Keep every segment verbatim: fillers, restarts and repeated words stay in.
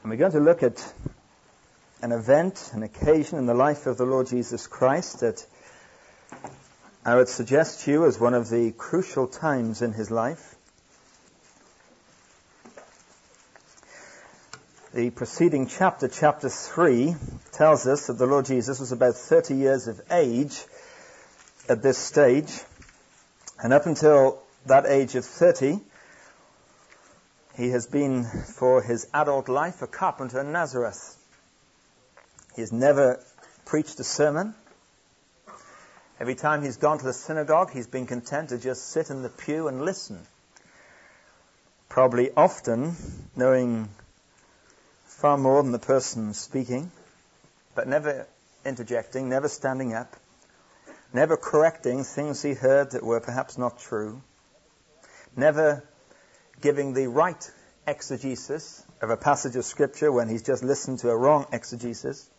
And we're going to look at an event, an occasion in the life of the Lord Jesus Christ that I would suggest to you as one of the crucial times in his life. The preceding chapter, chapter three, tells us that the Lord Jesus was about thirty years of age at this stage. And up until that age of thirty, he has been, for his adult life, a carpenter in Nazareth. He has never preached a sermon. Every time he's gone to the synagogue, he's been content to just sit in the pew and listen. Probably often knowing far more than the person speaking, but never interjecting, never standing up, never correcting things he heard that were perhaps not true, never giving the right exegesis of a passage of Scripture when he's just listened to a wrong exegesis.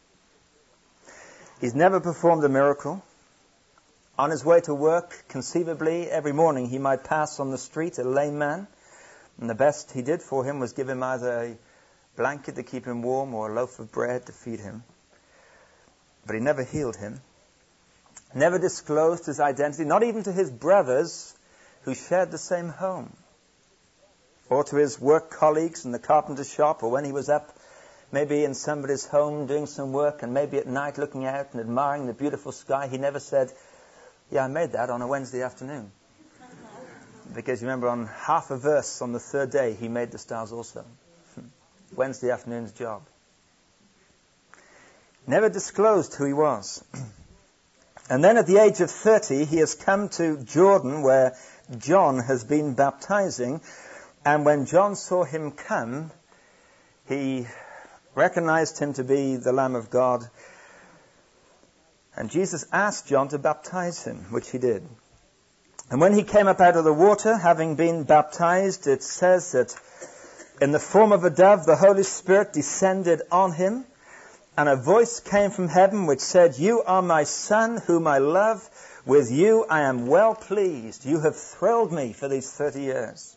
He's never performed a miracle. On his way to work, conceivably, every morning he might pass on the street a lame man, and the best he did for him was give him either a blanket to keep him warm or a loaf of bread to feed him. But he never healed him, never disclosed his identity, not even to his brothers who shared the same home, or to his work colleagues in the carpenter shop, or when he was up maybe in somebody's home doing some work, and maybe at night looking out and admiring the beautiful sky. He never said, "Yeah, I made that on a Wednesday afternoon." Because you remember, on half a verse on the third day, he made the stars also. Wednesday afternoon's job. Never disclosed who he was. And then at the age of thirty, he has come to Jordan, where John has been baptizing. And when John saw him come, he recognized him to be the Lamb of God. And Jesus asked John to baptize him, which he did. And when he came up out of the water, having been baptized, it says that in the form of a dove, the Holy Spirit descended on him, and a voice came from heaven which said, "You are my Son, whom I love. With you I am well pleased. You have thrilled me for these thirty years."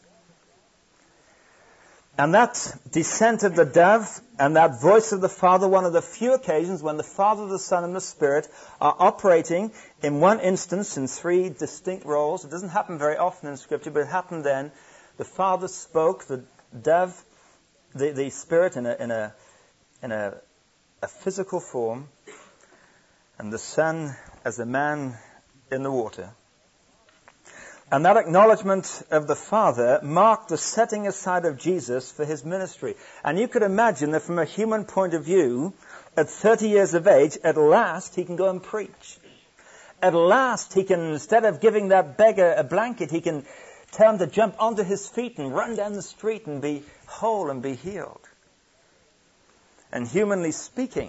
And that descent of the dove and that voice of the Father, one of the few occasions when the Father, the Son, and the Spirit are operating in one instance in three distinct roles. It doesn't happen very often in Scripture, but it happened then. The Father spoke, the dove, the, the Spirit in a in a in a, a physical form, and the Son as a man in the water. And that acknowledgement of the Father marked the setting aside of Jesus for his ministry. And you could imagine that from a human point of view, at thirty years of age, at last he can go and preach. At last he can, instead of giving that beggar a blanket, he can tell him to jump onto his feet and run down the street and be whole and be healed. And humanly speaking,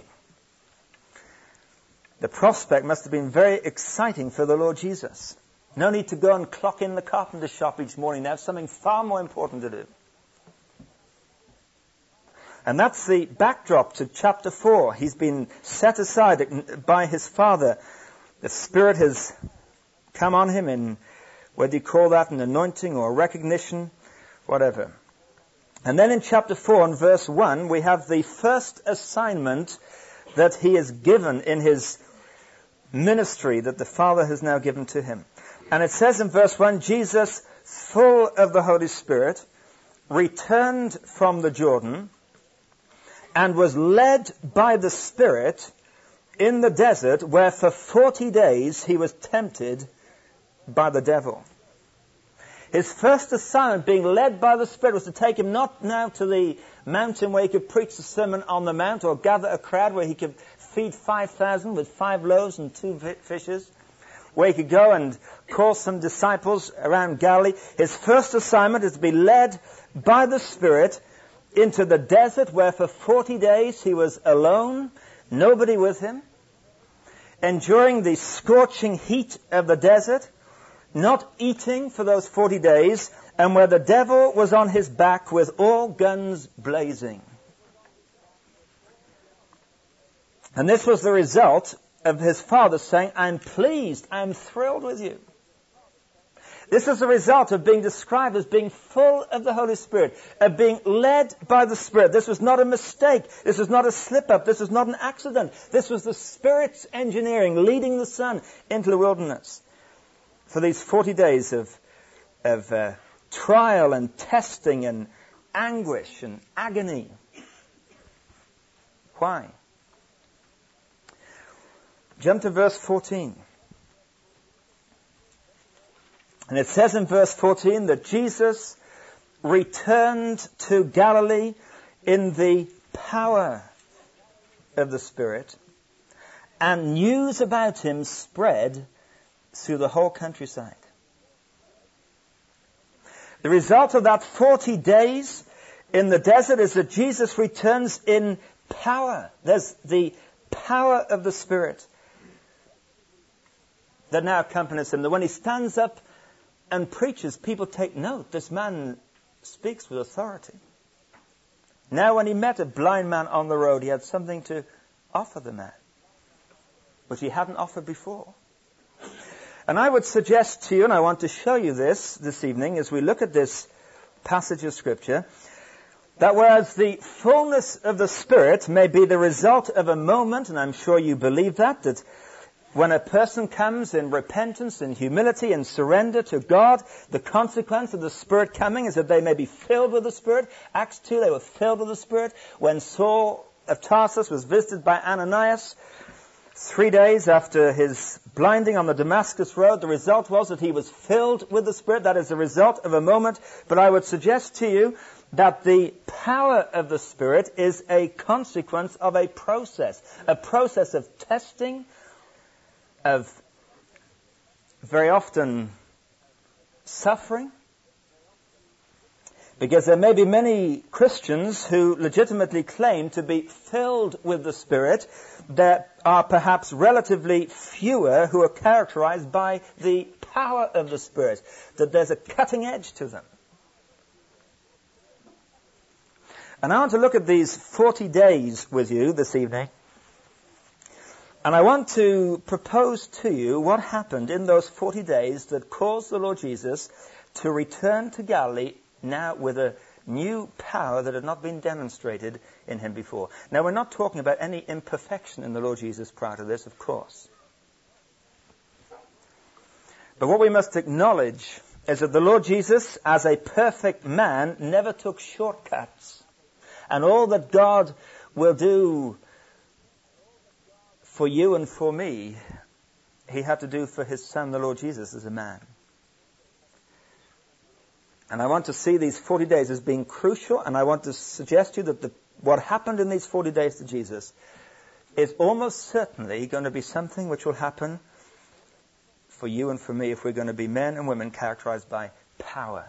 the prospect must have been very exciting for the Lord Jesus. No need to go and clock in the carpenter shop each morning. They have something far more important to do. And that's the backdrop to chapter four. He's been set aside by his Father. The Spirit has come on him in, whether you call that an anointing or a recognition, whatever. And then in chapter four and verse one, we have the first assignment that he is given in his ministry that the Father has now given to him. And it says in verse one, Jesus, full of the Holy Spirit, returned from the Jordan and was led by the Spirit in the desert, where for forty days he was tempted by the devil. His first assignment, being led by the Spirit, was to take him not now to the mountain where he could preach the Sermon on the Mount or gather a crowd where he could feed five thousand with five loaves and two fishes, where he could go and call some disciples around Galilee. His first assignment is to be led by the Spirit into the desert, where for forty days he was alone, nobody with him, enduring the scorching heat of the desert, not eating for those forty days, and where the devil was on his back with all guns blazing. And this was the result of his Father saying, "I'm pleased, I'm thrilled with you." This is a result of being described as being full of the Holy Spirit, of being led by the Spirit. This was not a mistake. This was not a slip-up. This was not an accident. This was the Spirit's engineering, leading the Son into the wilderness for these forty days of, of uh, trial and testing and anguish and agony. Why? Jump to verse fourteen. And it says in verse fourteen that Jesus returned to Galilee in the power of the Spirit, and news about him spread through the whole countryside. The result of that forty days in the desert is that Jesus returns in power. There's the power of the Spirit that now accompanies him. That when he stands up and preaches, people take note. This man speaks with authority. Now when he met a blind man on the road, he had something to offer the man, which he hadn't offered before. And I would suggest to you, and I want to show you this this evening as we look at this passage of Scripture, that whereas the fullness of the Spirit may be the result of a moment, and I'm sure you believe that, that when a person comes in repentance and humility and surrender to God, the consequence of the Spirit coming is that they may be filled with the Spirit. Acts two, they were filled with the Spirit. When Saul of Tarsus was visited by Ananias, three days after his blinding on the Damascus road, the result was that he was filled with the Spirit. That is the result of a moment. But I would suggest to you that the power of the Spirit is a consequence of a process, a process of testing, of very often suffering. Because there may be many Christians who legitimately claim to be filled with the Spirit. There are perhaps relatively fewer who are characterized by the power of the Spirit, that there's a cutting edge to them. And I want to look at these forty days with you this evening. And I want to propose to you what happened in those forty days that caused the Lord Jesus to return to Galilee now with a new power that had not been demonstrated in him before. Now, we're not talking about any imperfection in the Lord Jesus prior to this, of course. But what we must acknowledge is that the Lord Jesus, as a perfect man, never took shortcuts. And all that God will do for you and for me, he had to do for his Son, the Lord Jesus, as a man. And I want to see these forty days as being crucial, and I want to suggest to you that the, what happened in these forty days to Jesus is almost certainly going to be something which will happen for you and for me if we're going to be men and women characterized by power.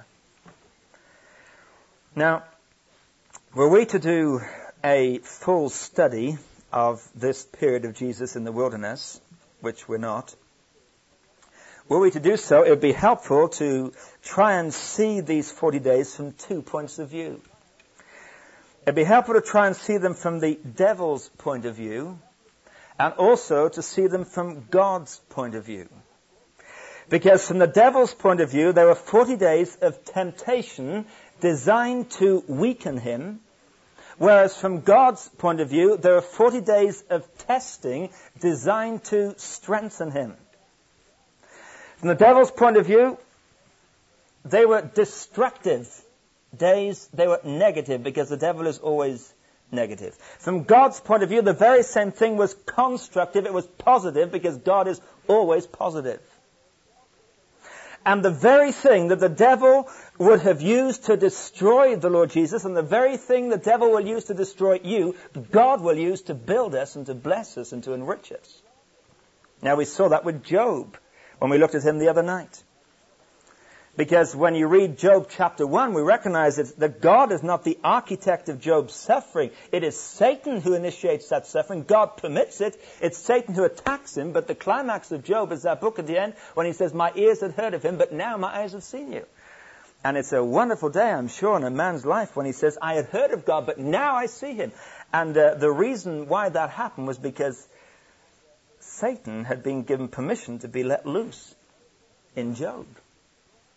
Now, were we to do a full study of this period of Jesus in the wilderness, which we're not, were we to do so, it would be helpful to try and see these forty days from two points of view. It would be helpful to try and see them from the devil's point of view, and also to see them from God's point of view. Because from the devil's point of view, there were forty days of temptation designed to weaken him, whereas from God's point of view, there are forty days of testing designed to strengthen him. From the devil's point of view, they were destructive days. They were negative, because the devil is always negative. From God's point of view, the very same thing was constructive. It was positive, because God is always positive. And the very thing that the devil would have used to destroy the Lord Jesus, and the very thing the devil will use to destroy you, God will use to build us and to bless us and to enrich us. Now, we saw that with Job when we looked at him the other night. Because when you read Job chapter one, we recognize that, that God is not the architect of Job's suffering. It is Satan who initiates that suffering. God permits it. It's Satan who attacks him. But the climax of Job is that book at the end when he says, my ears had heard of him, but now my eyes have seen you. And it's a wonderful day, I'm sure, in a man's life when he says, I had heard of God, but now I see him. And uh, the reason why that happened was because Satan had been given permission to be let loose in Job.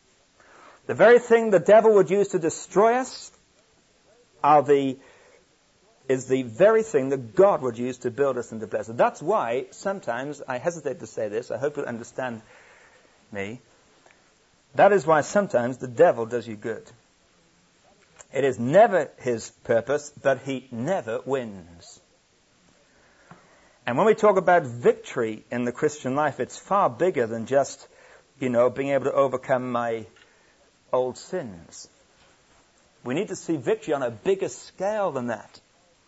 The very thing the devil would use to destroy us are the, is the very thing that God would use to build us and to bless us. That's why sometimes, I hesitate to say this, I hope you'll understand me, that is why sometimes the devil does you good. It is never his purpose, but he never wins. And when we talk about victory in the Christian life, it's far bigger than just, you know, being able to overcome my old sins. We need to see victory on a bigger scale than that.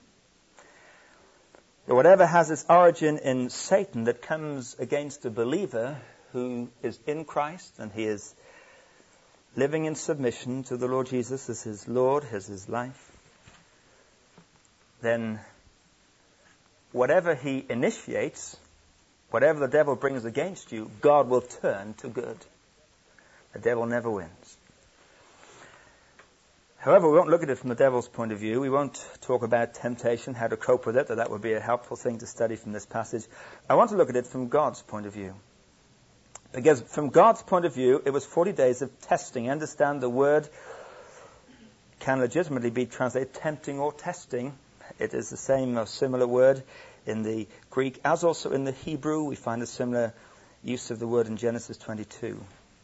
But whatever has its origin in Satan that comes against a believer who is in Christ and he is living in submission to the Lord Jesus as his Lord, as his life, then whatever he initiates, whatever the devil brings against you, God will turn to good. The devil never wins. However, we won't look at it from the devil's point of view. We won't talk about temptation, how to cope with it, though that would be a helpful thing to study from this passage. I want to look at it from God's point of view. Because from God's point of view, it was forty days of testing. Understand the word can legitimately be translated tempting or testing. It is the same or similar word in the Greek as also in the Hebrew. We find a similar use of the word in Genesis twenty-two.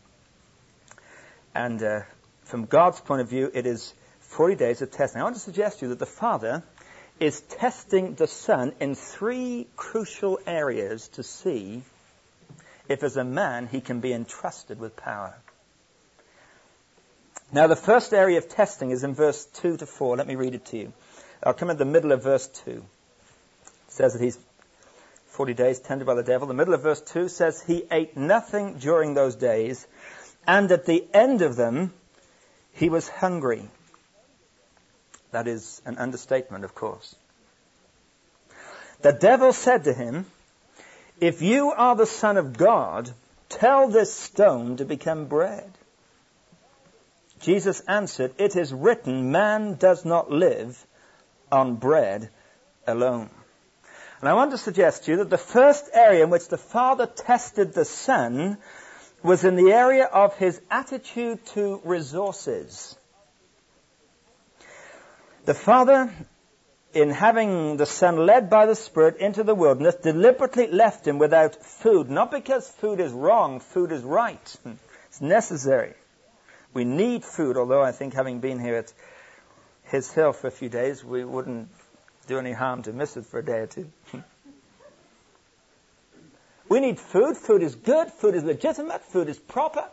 And uh, from God's point of view, it is forty days of testing. I want to suggest to you that the Father is testing the Son in three crucial areas to see if as a man he can be entrusted with power. Now the first area of testing is in verse two to four. Let me read it to you. I'll come in the middle of verse two. It says that he's forty days tempted by the devil. The middle of verse two says he ate nothing during those days, and at the end of them he was hungry. That is an understatement, of course. The devil said to him, "If you are the Son of God, tell this stone to become bread." Jesus answered, "It is written, man does not live on bread alone." And I want to suggest to you that the first area in which the Father tested the Son was in the area of his attitude to resources. The Father, in having the Son led by the Spirit into the wilderness, deliberately left him without food. Not because food is wrong, food is right. It's necessary. We need food, although I think having been here at His Hill for a few days, we wouldn't do any harm to miss it for a day or two. We need food. Food is good. Food is legitimate. Food is proper.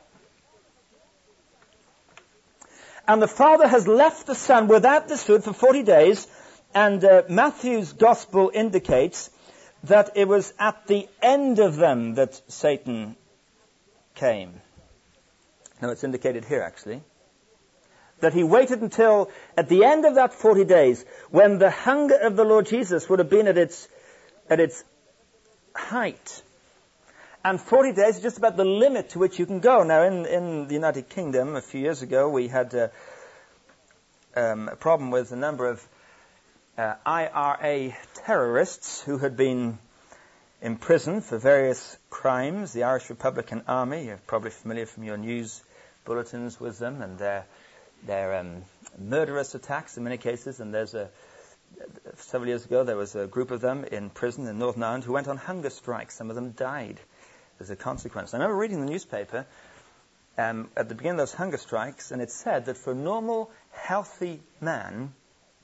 And the Father has left the Son without this food for forty days. And uh, Matthew's Gospel indicates that it was at the end of them that Satan came. No, it's indicated here, actually. That he waited until at the end of that forty days, when the hunger of the Lord Jesus would have been at its at its height. And forty days is just about the limit to which you can go. Now, in, in the United Kingdom, a few years ago, we had uh, um, a problem with a number of uh, I R A terrorists who had been imprisoned for various crimes. The Irish Republican Army, you're probably familiar from your news bulletins with them, and their, their um, murderous attacks in many cases. And there's a several years ago, there was a group of them in prison in Northern Ireland who went on hunger strikes. Some of them died as a consequence. I remember reading the newspaper um, at the beginning of those hunger strikes, and it said that for a normal, healthy man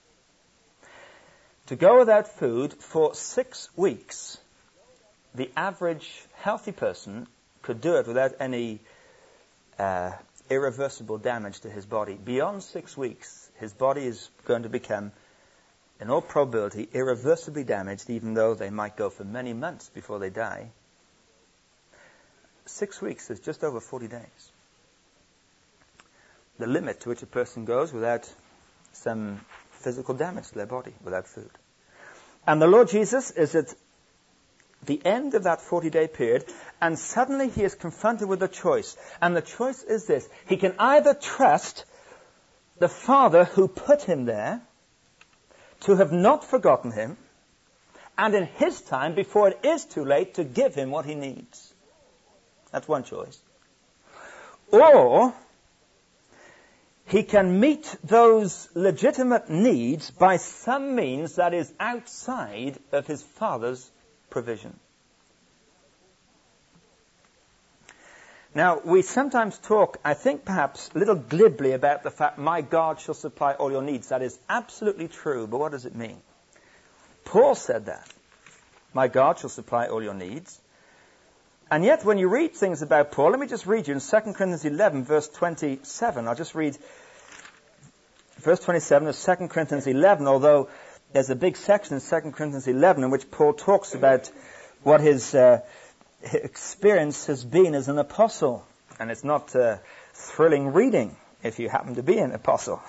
to go without food for six weeks, the average healthy person could do it without any uh, irreversible damage to his body. Beyond six weeks, his body is going to become, in all probability, irreversibly damaged, even though they might go for many months before they die. Six weeks is just over forty days. The limit to which a person goes without some physical damage to their body, without food. And the Lord Jesus is at the end of that forty-day period, and suddenly he is confronted with a choice. And the choice is this. He can either trust the Father who put him there to have not forgotten him, and in his time, before it is too late, to give him what he needs. That's one choice. Or he can meet those legitimate needs by some means that is outside of his Father's provision. Now, we sometimes talk, I think perhaps a little glibly, about the fact, my God shall supply all your needs. That is absolutely true, but what does it mean? Paul said that. My God shall supply all your needs. And yet, when you read things about Paul, let me just read you in Second Corinthians eleven, verse twenty-seven. I'll just read verse twenty-seven of Second Corinthians eleven, although there's a big section in Second Corinthians eleven in which Paul talks about what his uh, experience has been as an apostle. And it's not uh, thrilling reading if you happen to be an apostle.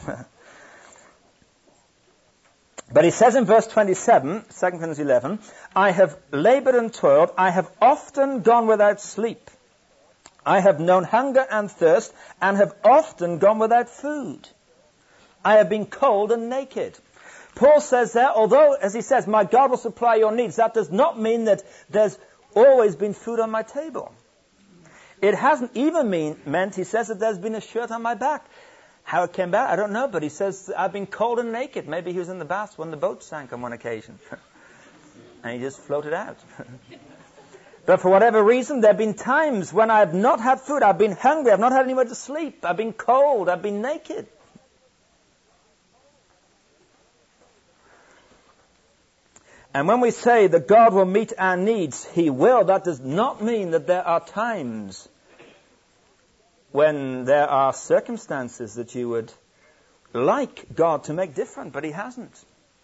But he says in verse twenty-seven, Second Corinthians eleven, I have labored and toiled, I have often gone without sleep. I have known hunger and thirst, and have often gone without food. I have been cold and naked. Paul says there, although, as he says, my God will supply your needs, that does not mean that there's always been food on my table. It hasn't even mean, meant, he says, that there's been a shirt on my back. How it came about, I don't know, but he says, I've been cold and naked. Maybe he was in the bath when the boat sank on one occasion. And he just floated out. But for whatever reason, there have been times when I've not had food. I've been hungry. I've not had anywhere to sleep. I've been cold. I've been naked. And when we say that God will meet our needs, He will, that does not mean that there are times when there are circumstances that you would like God to make different, but He hasn't.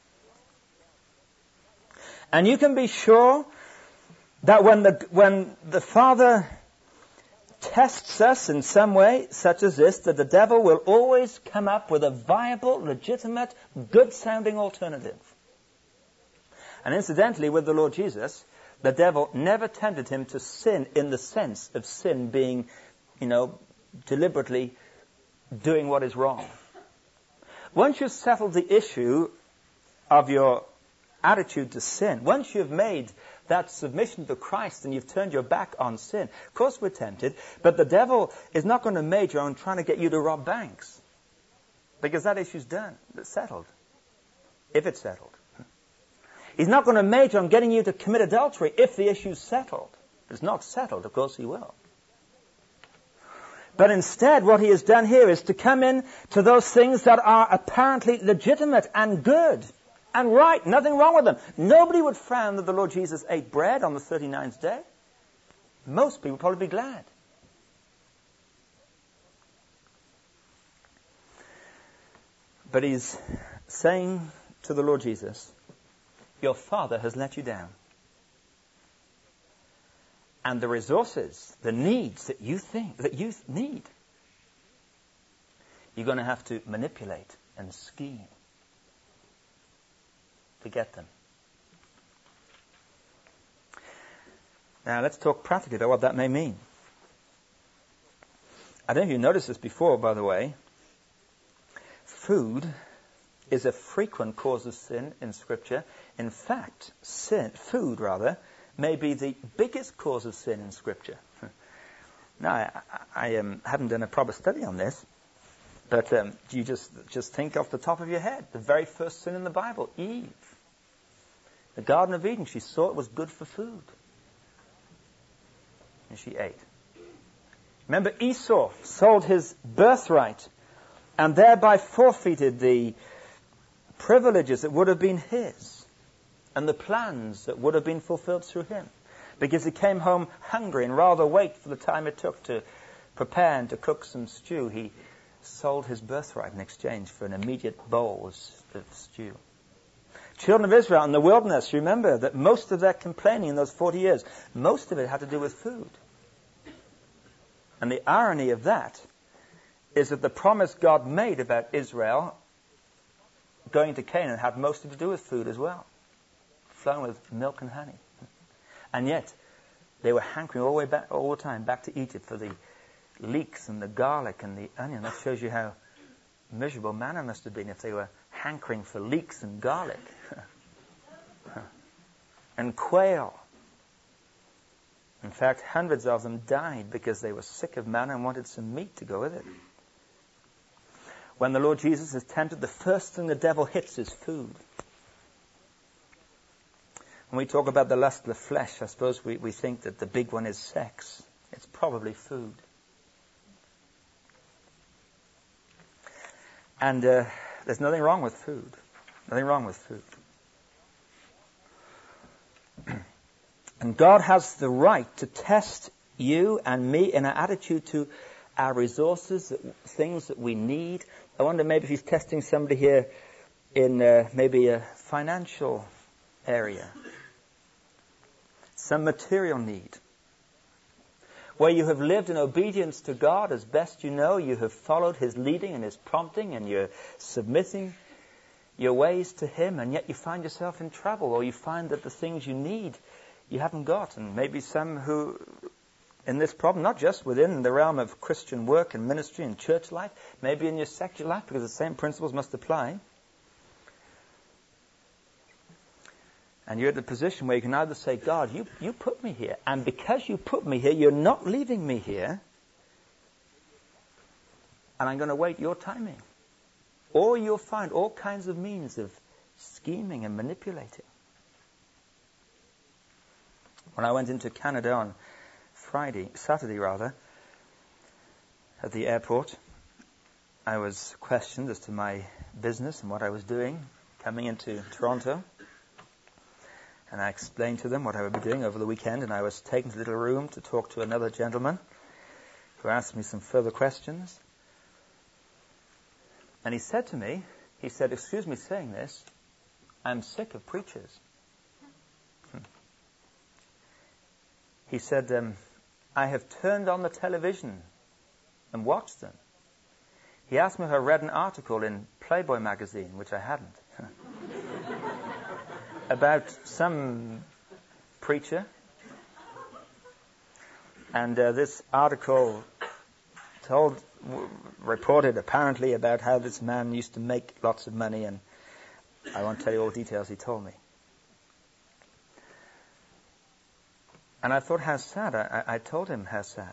And you can be sure that when the when the Father tests us in some way, such as this, that the devil will always come up with a viable, legitimate, good-sounding alternative. And incidentally, with the Lord Jesus, the devil never tempted him to sin in the sense of sin being, you know, deliberately doing what is wrong. Once you've settled the issue of your attitude to sin, once you've made that submission to Christ and you've turned your back on sin, of course we're tempted, but the devil is not going to major on trying to get you to rob banks, because that issue's done, it's settled, if it's settled. He's not going to major on getting you to commit adultery if the issue's settled. If it's not settled, of course he will. But instead, what he has done here is to come in to those things that are apparently legitimate and good and right. Nothing wrong with them. Nobody would frown that the Lord Jesus ate bread on the thirty-ninth day. Most people would probably be glad. But he's saying to the Lord Jesus, your Father has let you down. And the resources, the needs that you think, that you need, you're going to have to manipulate and scheme to get them. Now let's talk practically about what that may mean. I don't know if you noticed this before, by the way. Food is a frequent cause of sin in Scripture. In fact, sin, food rather, may be the biggest cause of sin in Scripture. Now, I, I um, haven't done a proper study on this, but um, you just just think off the top of your head. The very first sin in the Bible, Eve. The Garden of Eden, she saw it was good for food. And she ate. Remember, Esau sold his birthright and thereby forfeited the privileges that would have been his and the plans that would have been fulfilled through him, because he came home hungry, and rather wait for the time it took to prepare and to cook some stew, he sold his birthright in exchange for an immediate bowl of stew. Children of Israel in the wilderness, remember that most of their complaining in those forty years, most of it had to do with food. And the irony of that is that the promise God made about Israel going to Canaan had mostly to do with food as well, flowing with milk and honey. And yet, they were hankering all the way back, all the time back to Egypt for the leeks and the garlic and the onion. That shows you how miserable manna must have been if they were hankering for leeks and garlic and quail. In fact, hundreds of them died because they were sick of manna and wanted some meat to go with it. When the Lord Jesus is tempted, the first thing the devil hits is food. When we talk about the lust of the flesh, I suppose we, we think that the big one is sex. It's probably food. And uh, there's nothing wrong with food. Nothing wrong with food. And God has the right to test you and me in our attitude to our resources, things that we need. I wonder maybe if he's testing somebody here in uh, maybe a financial area. Some material need. Where you have lived in obedience to God as best you know, you have followed His leading and His prompting, and you're submitting your ways to Him, and yet you find yourself in trouble, or you find that the things you need you haven't got. And maybe some who, in this problem, not just within the realm of Christian work and ministry and church life, maybe in your secular life, because the same principles must apply. And you're at the position where you can either say, God, you, you put me here. And because you put me here, you're not leaving me here. And I'm going to wait your timing. Or you'll find all kinds of means of scheming and manipulating. When I went into Canada on Friday, Saturday rather, at the airport, I was questioned as to my business and what I was doing coming into Toronto. And I explained to them what I would be doing over the weekend, and I was taken to a little room to talk to another gentleman who asked me some further questions. And he said to me, he said, excuse me saying this, I'm sick of preachers. Hmm. He said, um, I have turned on the television and watched them. He asked me if I read an article in Playboy magazine, which I hadn't. About some preacher. And uh, this article told, w- reported apparently about how this man used to make lots of money, and I won't tell you all the details he told me. And I thought, how sad. I, I told him how sad.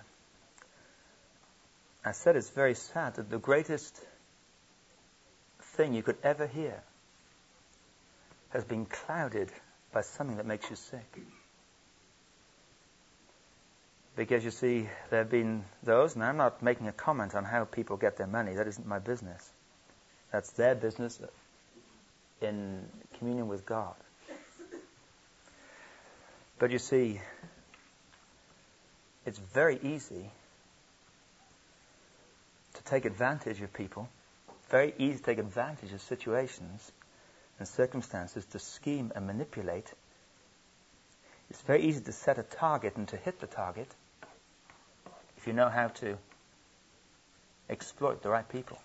I said, it's very sad that the greatest thing you could ever hear has been clouded by something that makes you sick. Because you see, there have been those, and I'm not making a comment on how people get their money. That isn't my business. That's their business in communion with God. But you see, it's very easy to take advantage of people, very easy to take advantage of situations and circumstances, to scheme and manipulate. It's very easy to set a target and to hit the target if you know how to exploit the right people.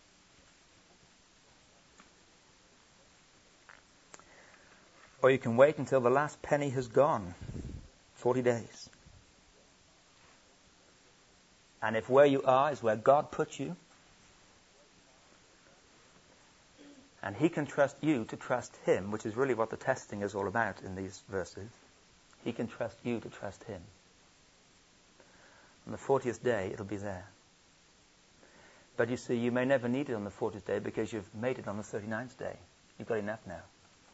Or you can wait until the last penny has gone, forty days. And if where you are is where God put you, and He can trust you to trust Him, which is really what the testing is all about in these verses. He can trust you to trust Him. On the fortieth day, it'll be there. But you see, you may never need it on the fortieth day because you've made it on the thirty-ninth day. You've got enough now.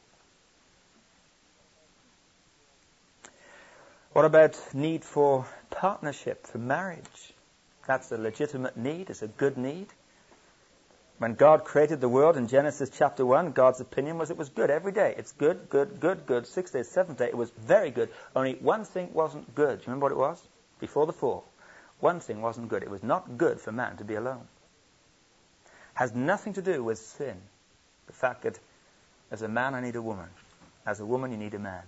What about need for partnership, for marriage? That's a legitimate need. It's a good need. When God created the world in Genesis chapter one, God's opinion was it was good every day. It's good, good, good, good. Six days, seventh day, it was very good. Only one thing wasn't good. Do you remember what it was? Before the fall. One thing wasn't good. It was not good for man to be alone. Has nothing to do with sin. The fact that as a man I need a woman. As a woman you need a man.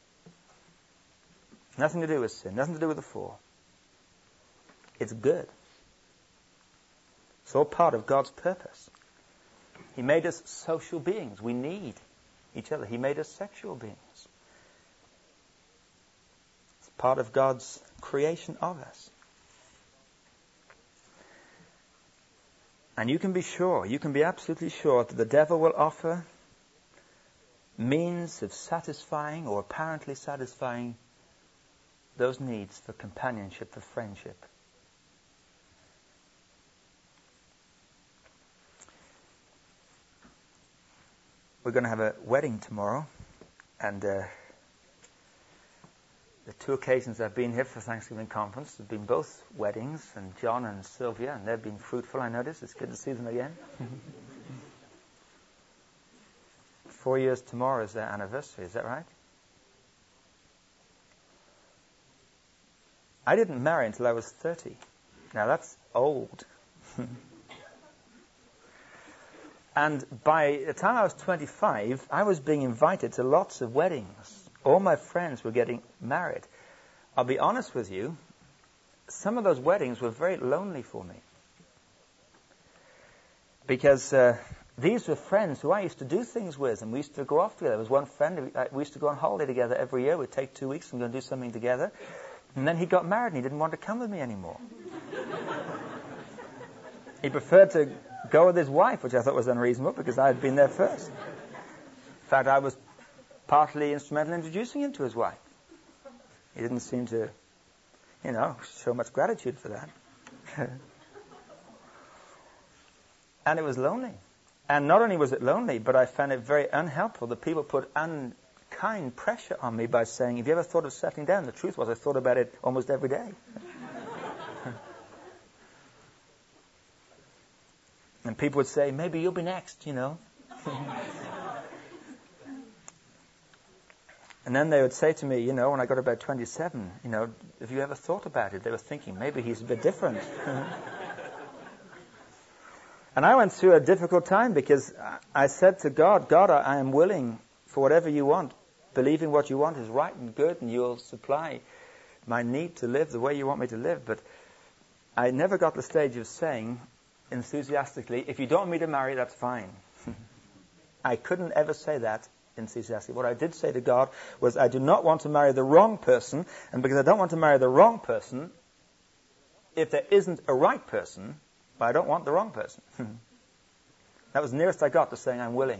Nothing to do with sin. Nothing to do with the fall. It's good. It's all part of God's purpose. He made us social beings. We need each other. He made us sexual beings. It's part of God's creation of us. And you can be sure, you can be absolutely sure that the devil will offer means of satisfying or apparently satisfying those needs for companionship, for friendship. we're going to have a wedding tomorrow, and uh, the two occasions I've been here for Thanksgiving conference have been both weddings, and John and Sylvia, and they've been fruitful, I notice. It's good to see them again. Four years tomorrow is their anniversary, is that right? I didn't marry until I was thirty. Now that's old. And by the time I was twenty-five, I was being invited to lots of weddings. All my friends were getting married. I'll be honest with you, some of those weddings were very lonely for me. Because uh, these were friends who I used to do things with, and we used to go off together. There was one friend, we used to go on holiday together every year. We'd take two weeks and go and do something together. And then he got married and he didn't want to come with me anymore. He preferred to go with his wife, which I thought was unreasonable because I had been there first. In fact, I was partly instrumental in introducing him to his wife. He didn't seem to, you know, show much gratitude for that. And it was lonely. And not only was it lonely, but I found it very unhelpful that people put unkind pressure on me by saying, have you ever thought of settling down? The truth was I thought about it almost every day. And people would say, maybe you'll be next, you know. And then they would say to me, you know, when I got about twenty-seven, you know, have you ever thought about it? They were thinking, maybe he's a bit different. And I went through a difficult time because I said to God, God, I am willing for whatever you want, believing what you want is right and good, and you'll supply my need to live the way you want me to live. But I never got to the stage of saying enthusiastically, if you don't want me to marry, that's fine. I couldn't ever say that enthusiastically. What I did say to God was, I do not want to marry the wrong person, and because I don't want to marry the wrong person, if there isn't a right person, but I don't want the wrong person. That was the nearest I got to saying I'm willing.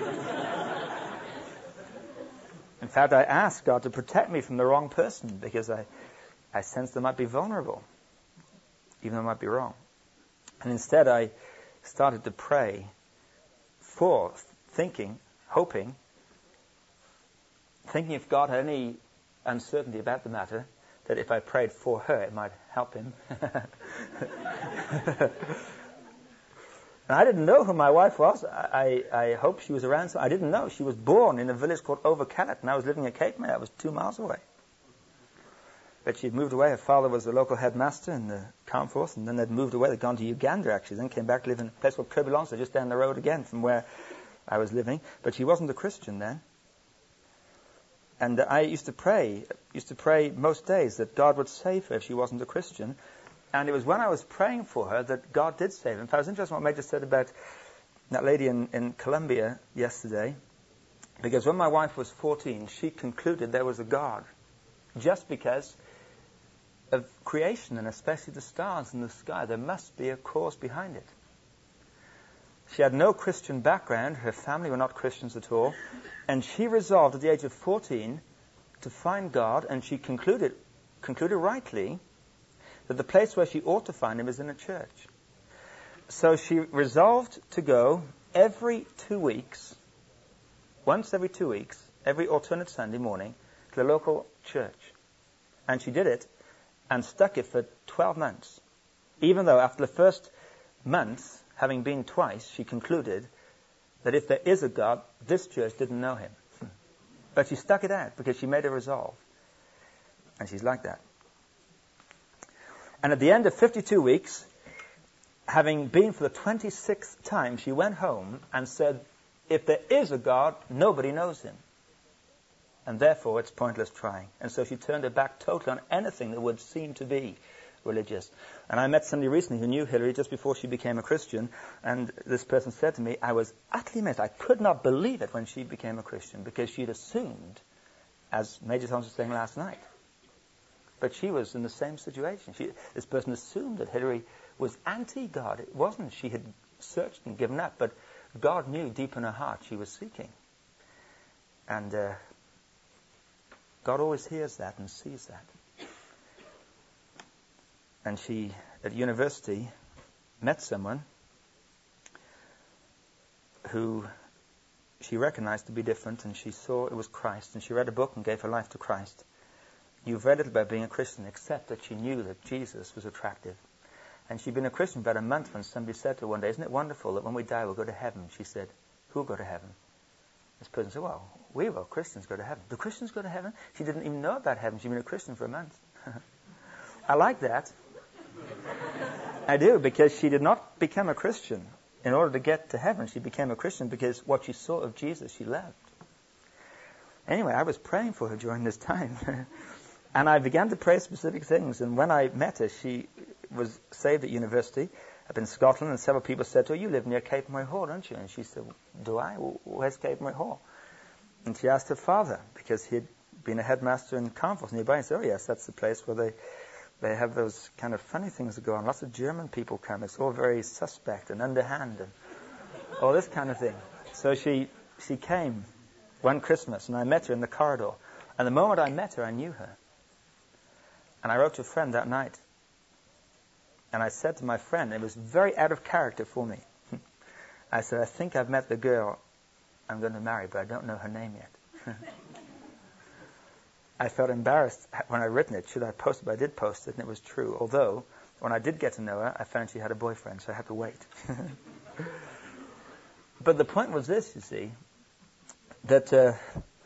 In fact, I asked God to protect me from the wrong person because I, I sensed I might be vulnerable, even though I might be wrong. And instead I started to pray for, thinking, hoping, thinking if God had any uncertainty about the matter, that if I prayed for her, it might help him. And I didn't know who my wife was. I, I, I hoped she was around. So I didn't know. She was born in a village called Overcallet, and I was living at Cape May. I was two miles away. But she'd moved away. Her father was the local headmaster in the Calm Force, and then they'd moved away. They'd gone to Uganda, actually, then came back to live in a place called Kirbilonsa, just down the road again from where I was living. But she wasn't a Christian then. And I used to pray, used to pray most days that God would save her if she wasn't a Christian. And it was when I was praying for her that God did save her. In fact, it was interesting what Major said about that lady in, in Colombia yesterday. Because when my wife was fourteen, she concluded there was a God. Just because of creation, and especially the stars in the sky. There must be a cause behind it. She had no Christian background. Her family were not Christians at all. And she resolved at the age of fourteen to find God, and she concluded, concluded rightly that the place where she ought to find him is in a church. So she resolved to go every two weeks, once every two weeks, every alternate Sunday morning, to the local church. And she did it and stuck it for twelve months. Even though after the first month, having been twice, she concluded that if there is a God, this church didn't know him. But she stuck it out because she made a resolve. And she's like that. And at the end of fifty-two weeks, having been for the twenty-sixth time, she went home and said, if there is a God, nobody knows him. And therefore, it's pointless trying. And so she turned her back totally on anything that would seem to be religious. And I met somebody recently who knew Hillary just before she became a Christian, and this person said to me, I was utterly amazed. I could not believe it when she became a Christian, because she'd assumed, as Major Thomas was saying last night, but she was in the same situation. She, this person assumed that Hillary was anti-God. It wasn't. She had searched and given up, but God knew deep in her heart she was seeking. And uh, God always hears that and sees that. And she, at university, met someone who she recognized to be different, and she saw it was Christ, and she read a book and gave her life to Christ. Knew very little about being a Christian, except that she knew that Jesus was attractive. And she'd been a Christian about a month when somebody said to her one day, "Isn't it wonderful that when we die we'll go to heaven?" She said, "Who will go to heaven?" This person said, "Well, we will. Christians go to heaven." "Do Christians go to heaven?" She didn't even know about heaven. She'd been a Christian for a month. I like that. I do, because she did not become a Christian in order to get to heaven. She became a Christian because what she saw of Jesus she loved. Anyway, I was praying for her during this time. And I began to pray specific things. And when I met her, she was saved at university up in Scotland. And several people said to her, "You live near Cape Moy Hall, don't you?" And she said, "Do I? Where's Cape Moy Hall?" And she asked her father, because he had been a headmaster in Carnforth nearby. And said, "Oh, yes, that's the place where they, they have those kind of funny things that go on. Lots of German people come. It's all very suspect and underhand and all this kind of thing." So she she came one Christmas, and I met her in the corridor. And the moment I met her, I knew her. And I wrote to a friend that night. And I said to my friend, it was very out of character for me. I said, "I think I've met the girl I'm going to marry, but I don't know her name yet." I felt embarrassed when I'd written it. Should I post it? But I did post it, and it was true. Although, when I did get to know her, I found she had a boyfriend, so I had to wait. But the point was this, you see, that uh,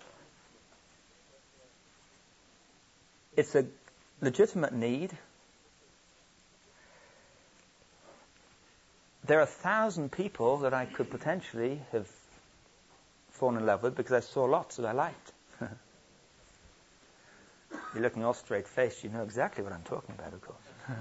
it's a legitimate need. There are a thousand people that I could potentially have fallen in love with because I saw lots that I liked. You're looking all straight-faced. You know exactly what I'm talking about, of course.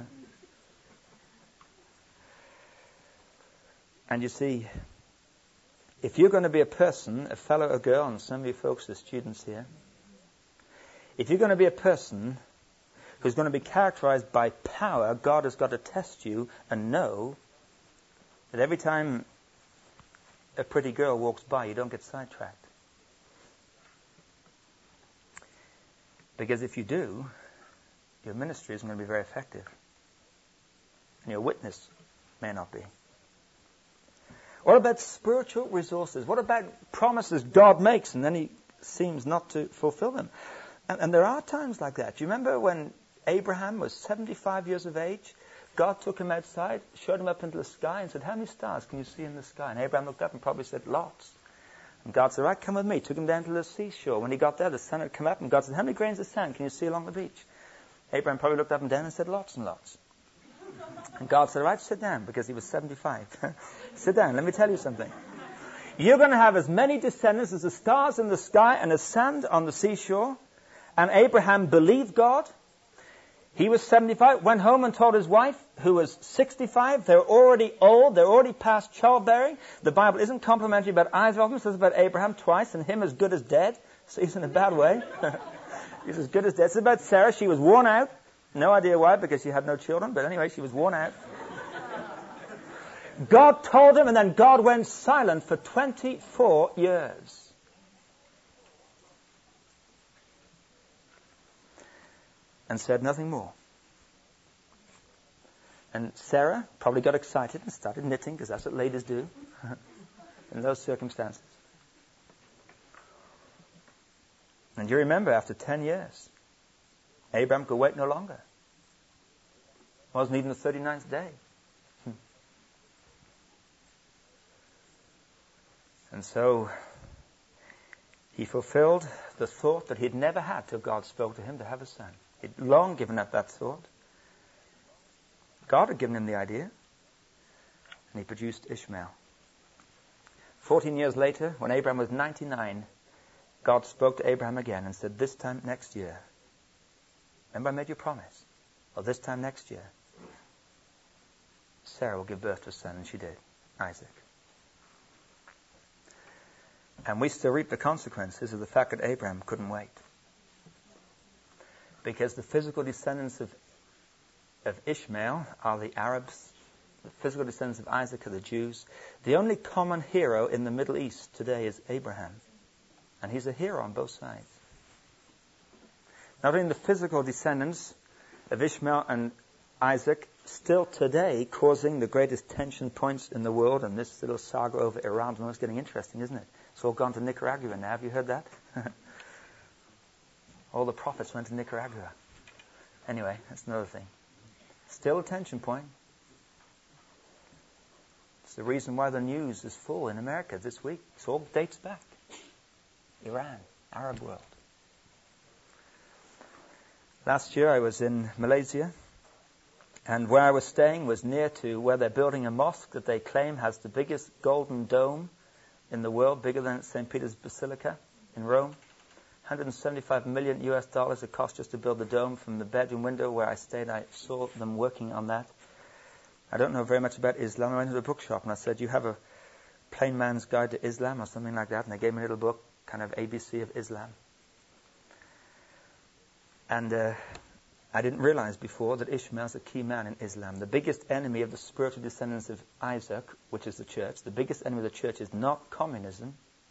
And you see, if you're going to be a person, a fellow, a girl, and some of you folks are students here, if you're going to be a person who's going to be characterized by power, God has got to test you and know that every time a pretty girl walks by, you don't get sidetracked. Because if you do, your ministry isn't going to be very effective. And your witness may not be. What about spiritual resources? What about promises God makes and then he seems not to fulfill them? And, and there are times like that. Do you remember when Abraham was seventy-five years of age? God took him outside, showed him up into the sky and said, "How many stars can you see in the sky?" And Abraham looked up and probably said, "Lots." And God said, "Right, come with me." Took him down to the seashore. When he got there, the sun had come up and God said, "How many grains of sand can you see along the beach?" Abraham probably looked up and down and said, "Lots and lots." And God said, "Right, sit down," because he was seventy-five. "Sit down, let me tell you something. You're going to have as many descendants as the stars in the sky and as sand on the seashore." And Abraham believed God. He was seventy-five, went home and told his wife, who was sixty-five. They're already old. They're already past childbearing. The Bible isn't complimentary about either of them. It says about Abraham twice, and him as good as dead. So he's in a bad way. He's as good as dead. It's about Sarah. She was worn out. No idea why, because she had no children. But anyway, she was worn out. God told him, and then God went silent for twenty-four years. And said nothing more. And Sarah probably got excited and started knitting, because that's what ladies do in those circumstances. And you remember, after ten years, Abraham could wait no longer. Wasn't even the thirty-ninth day. And so he fulfilled the thought that he'd never had till God spoke to him to have a son. He'd long given up that thought. God had given him the idea, and he produced Ishmael. Fourteen years later, when Abraham was ninety-nine, God spoke to Abraham again and said, "This time next year," remember I made you a promise, well, this time next year, Sarah will give birth to a son, and she did, Isaac. And we still reap the consequences of the fact that Abraham couldn't wait. Because the physical descendants of, of Ishmael are the Arabs. The physical descendants of Isaac are the Jews. The only common hero in the Middle East today is Abraham. And he's a hero on both sides. Not only the physical descendants of Ishmael and Isaac, still today causing the greatest tension points in the world, and this little saga over Iran is getting interesting, isn't it? It's all gone to Nicaragua now. Have you heard that? All the prophets went to Nicaragua. Anyway, that's another thing. Still a tension point. It's the reason why the news is full in America this week. It all dates back. Iran, Arab world. Last year I was in Malaysia, and where I was staying was near to where they're building a mosque that they claim has the biggest golden dome in the world, bigger than Saint Peter's Basilica in Rome. one hundred seventy-five million U S dollars it cost just to build the dome. From the bedroom window where I stayed, I saw them working on that. I don't know very much about Islam. I went to the bookshop and I said, you have a plain man's guide to Islam or something like that? And they gave me a little book, kind of A B C of Islam. And uh, I didn't realize before that Ishmael's a key man in Islam. The biggest enemy of the spiritual descendants of Isaac, which is the church, the biggest enemy of the church is not communism.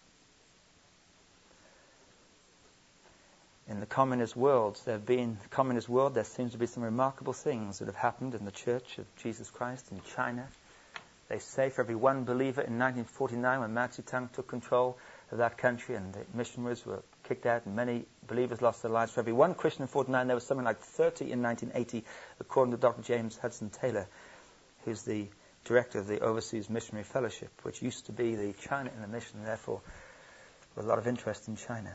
In the communist world, there have been the communist world. There seems to be some remarkable things that have happened in the Church of Jesus Christ in China. They say for every one believer in nineteen forty-nine, when Mao Zedong took control of that country and the missionaries were kicked out and many believers lost their lives, for every one Christian in forty-nine, there was something like thirty in nineteen eighty, according to Doctor James Hudson Taylor, who's the director of the Overseas Missionary Fellowship, which used to be the China in the mission, and therefore with a lot of interest in China.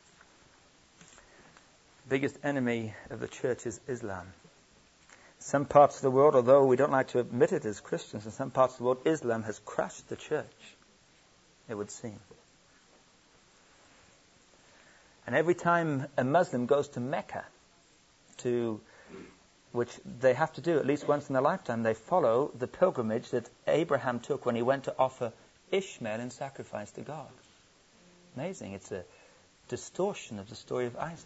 Biggest enemy of the church is Islam. Some parts of the world, although we don't like to admit it as Christians, in some parts of the world, Islam has crushed the church, it would seem. And every time a Muslim goes to Mecca, to which they have to do at least once in their lifetime, they follow the pilgrimage that Abraham took when he went to offer Ishmael in sacrifice to God. Amazing. It's a distortion of the story of Isaac.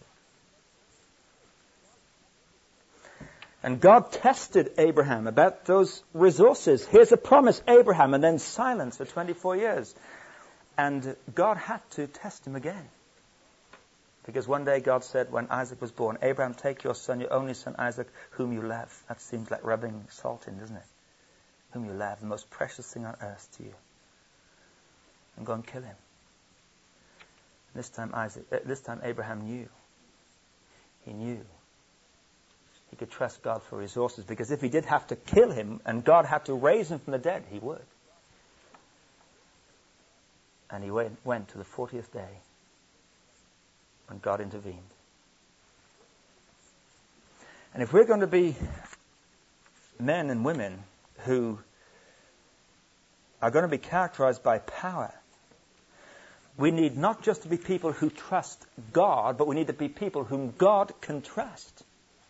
And God tested Abraham about those resources. Here's a promise, Abraham, and then silence for twenty-four years. And God had to test him again. Because one day God said, when Isaac was born, Abraham, take your son, your only son Isaac, whom you love. That seems like rubbing salt in, doesn't it? Whom you love, the most precious thing on earth to you. And go and kill him. And this time Isaac, uh, this time Abraham knew. He knew. He could trust God for resources, because if he did have to kill him and God had to raise him from the dead, he would. And he went, went to the fortieth day when God intervened. And if we're going to be men and women who are going to be characterized by power, we need not just to be people who trust God, but we need to be people whom God can trust.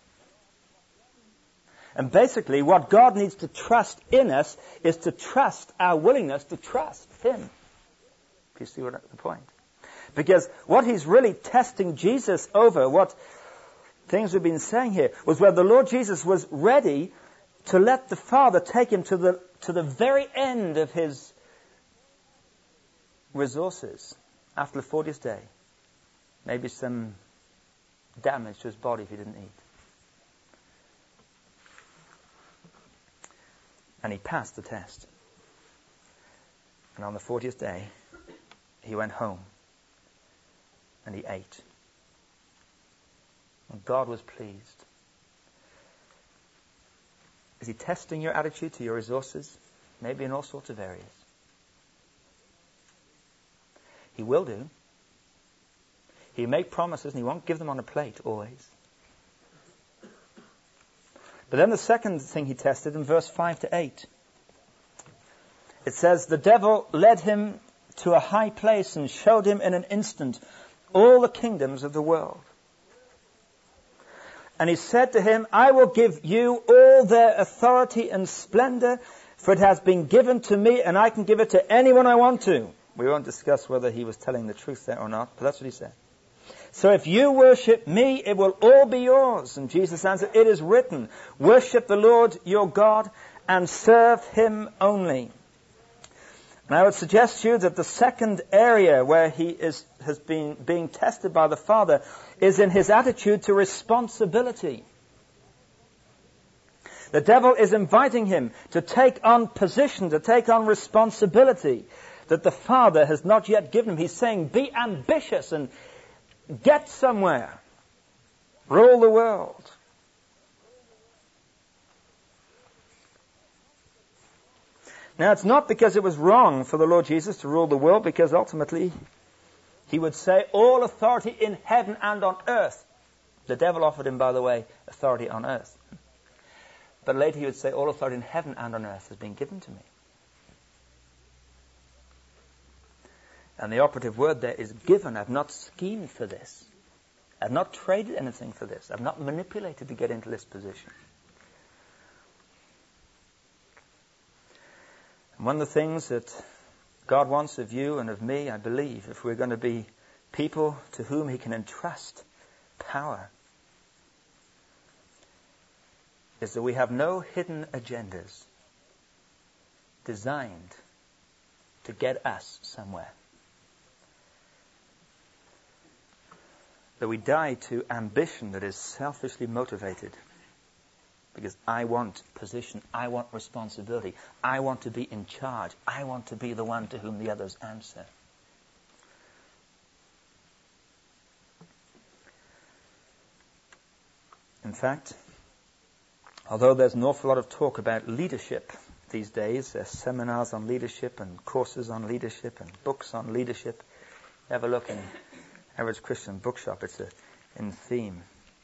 And basically, what God needs to trust in us is to trust our willingness to trust Him. Do you see what the point? Because what He's really testing Jesus over, what things we've been saying here, was where the Lord Jesus was ready to let the Father take Him to the to the very end of His resources after the fortieth day. Maybe some damage to His body if He didn't eat. And He passed the test. And on the fortieth day, He went home and He ate. And God was pleased. Is He testing your attitude to your resources? Maybe in all sorts of areas. He will do. He'll make promises and He won't give them on a plate always. But then the second thing He tested in verse five to eight. It says, the devil led him to a high place and showed him in an instant all the kingdoms of the world. And he said to him, I will give you all their authority and splendor, for it has been given to me, and I can give it to anyone I want to. We won't discuss whether he was telling the truth there or not, but that's what he said. So if you worship me, it will all be yours. And Jesus answered, it is written, worship the Lord your God and serve Him only. And I would suggest to you that the second area where he is has been being tested by the Father is in his attitude to responsibility. The devil is inviting him to take on position, to take on responsibility. that the Father has not yet given him. He's saying, be ambitious and get somewhere. Rule the world. Now, it's not because it was wrong for the Lord Jesus to rule the world, because ultimately he would say, all authority in heaven and on earth. The devil offered him, by the way, authority on earth. But later he would say, all authority in heaven and on earth has been given to me. And the operative word there is given. I've not schemed for this. I've not traded anything for this. I've not manipulated to get into this position. And one of the things that God wants of you and of me, I believe, if we're going to be people to whom he can entrust power, is that we have no hidden agendas designed to get us somewhere. That we die to ambition that is selfishly motivated. Because I want position, I want responsibility, I want to be in charge, I want to be the one to whom the others answer. In fact, although there's an awful lot of talk about leadership these days, there's seminars on leadership and courses on leadership and books on leadership. Have a look in Average Christian Bookshop, it's a, in theme.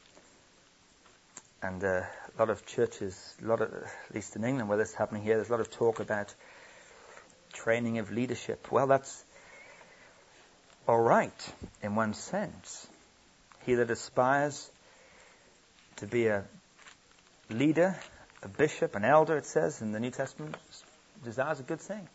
And uh, a lot of churches, a lot of, at least in England where this is happening here, there's a lot of talk about training of leadership. Well, that's all right in one sense. He that aspires to be a leader, a bishop, an elder, it says in the New Testament, desires a good thing.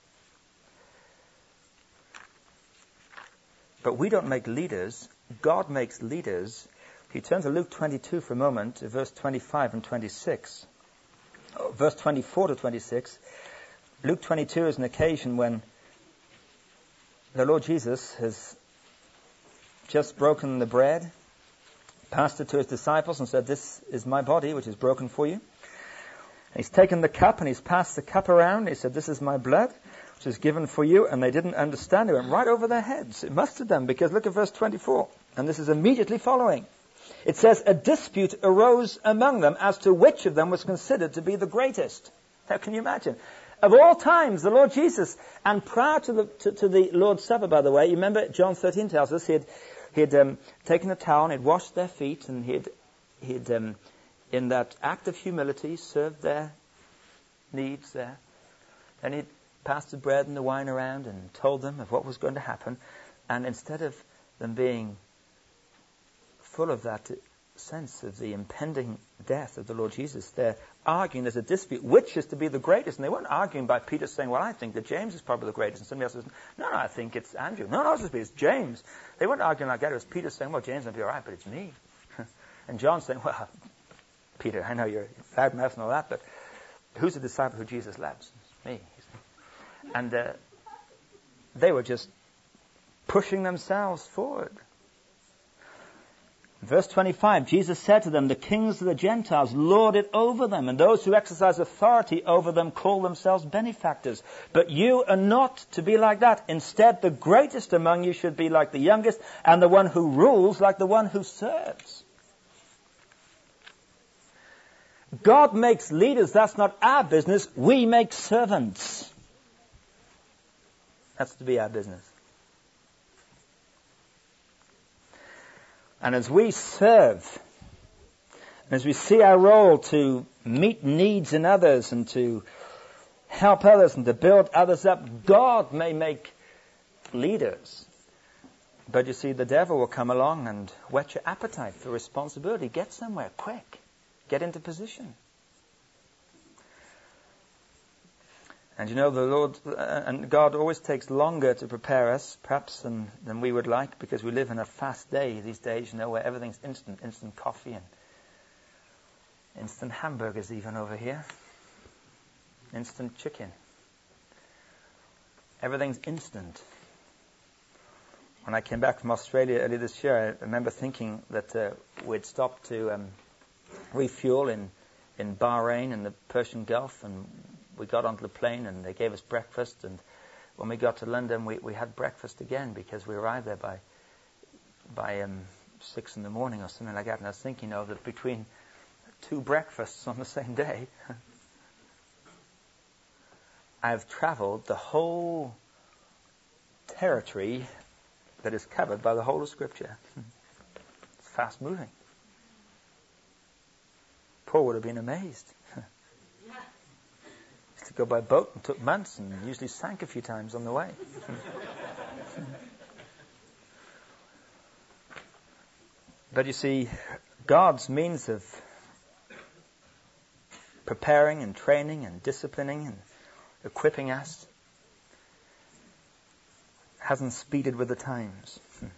But we don't make leaders. God makes leaders. If you turn to Luke twenty-two for a moment, verse twenty-five and twenty-six, oh, verse twenty-four to twenty-six, Luke twenty-two is an occasion when the Lord Jesus has just broken the bread, passed it to his disciples and said, this is my body which is broken for you. And he's taken the cup and he's passed the cup around. He said, this is my blood which is given for you. And they didn't understand. It went right over their heads. It must have done, because look at verse twenty-four. And this is immediately following. It says, a dispute arose among them as to which of them was considered to be the greatest. How can you imagine? Of all times, the Lord Jesus, and prior to the, to, to the Lord's Supper, by the way, you remember John thirteen tells us he had, he had um, taken a towel and he'd washed their feet, and he'd, he'd um, in that act of humility, served their needs there. And he'd passed the bread and the wine around and told them of what was going to happen. And instead of them being full of that sense of the impending death of the Lord Jesus, they're arguing, there's a dispute, which is to be the greatest. And they weren't arguing by Peter saying, well, I think that James is probably the greatest. And somebody else says, no, no, I think it's Andrew. No, no, it's James. They weren't arguing like that. It was Peter saying, well, James will be all right, but it's me. And John saying, well, Peter, I know you're bad mouth and all that, but who's the disciple who Jesus loves? It's me. And uh, they were just pushing themselves forward. Verse twenty-five, Jesus said to them, the kings of the Gentiles lord it over them, and those who exercise authority over them call themselves benefactors. But you are not to be like that. Instead, the greatest among you should be like the youngest, and the one who rules like the one who serves. God makes leaders. That's not our business. We make servants. That's to be our business. And as we serve, and as we see our role to meet needs in others and to help others and to build others up, God may make leaders. But you see, the devil will come along and whet your appetite for responsibility. Get somewhere quick. Get into position. And you know, the Lord uh, and God always takes longer to prepare us, perhaps, than, than we would like, because we live in a fast day these days, you know, where everything's instant, instant coffee and instant hamburgers even over here, instant chicken. Everything's instant. When I came back from Australia earlier this year, I remember thinking that uh, we'd stopped to um, refuel in, in Bahrain in the Persian Gulf, and we got onto the plane and they gave us breakfast, and when we got to London, we, we had breakfast again because we arrived there by by um, six in the morning or something like that. And I was thinking, you know, that between two breakfasts on the same day, I've traveled the whole territory that is covered by the whole of Scripture. It's fast moving. Paul would have been amazed. He used to go by boat and took months and usually sank a few times on the way. But you see, God's means of preparing and training and disciplining and equipping us hasn't speeded with the times.